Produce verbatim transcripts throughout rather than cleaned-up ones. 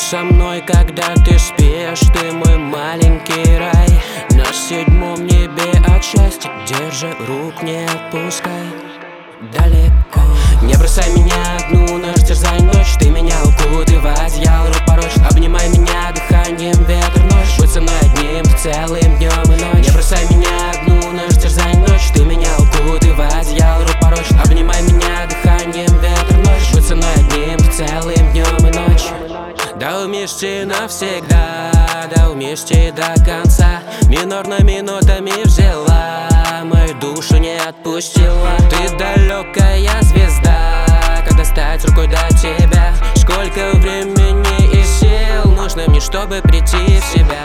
со мной, когда ты спишь, ты мой маленький рай. На седьмом небе от счастья, держи рук, не отпускай далеко. Не бросай меня одну, ночь терзай ночь, ты меня укутывай в одеяло рук порочь. Обнимай меня дыханием ветер ночь, будь со мной одним целым днем и ночь. Не бросай меня одну, ночь терзай ночь, ты меня укутывай в одеяло рук порочь. Обнимай меня дыханием ветер ночь, будь со мной одним целым днем и ночь. Да вместе навсегда, да вместе до конца. Минорно минутами взяла, мою душу не отпустила. Ты далекая звезда, как достать рукой до тебя? Сколько времени и сил нужно мне, чтобы прийти в себя?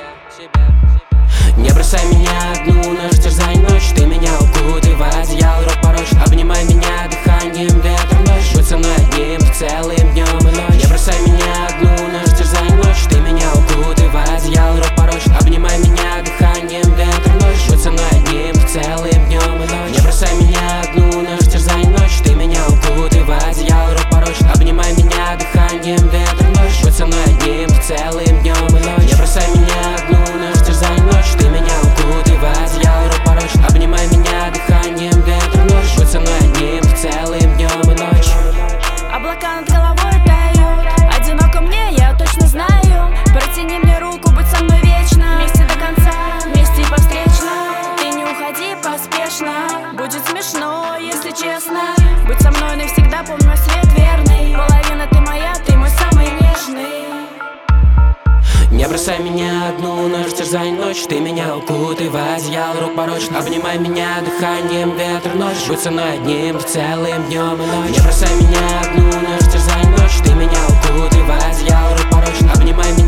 Не бросай меня одну, ночь терзай ночь, ты меня укутывай в одеяло рук порочь. Обнимай меня дыханием ветер ночь, будь со мной одним целым днем и ночь. Не бросай меня одну, ночь терзай ночь, ты меня укутывай в одеяло рук порочь. Обнимай меня дыханием ветер ночь, будь со мной одним целым днем и ночь. Не бросай меня одну, ночь терзай ночь, ты меня укутывай в одеяло рук порочь. Обнимай меня дыханием ветер ночь, будь со мной одним целым днем и ночь. Не бросай меня одну, ночь терзай ночь, ты меня укутывай в одеяло рук порочь. Обнимай меня дыханием ветер ночь, будь со мной одним целым днем и ночь. Облака над головой тают, одиноко мне, я точно знаю. Протяни мне руку, будь со мной вечно, вместе до конца, вместе и повстречно. Ты не уходи поспешно, будет смешно, если честно. Будь со мной навсегда, помни мой свет верный. Половина ты моя, ты мой самый нежный. Не бросай меня одну, ночь терзай ночь, ты меня укутывай в одеяло рук порочь. Обнимай меня дыханием ветер ночь, будь со мной одним целым днем и ночь. Не бросай меня одну, ночь терзай ночь, ты меня укутывай в одеяло рук порочь. Обнимай меня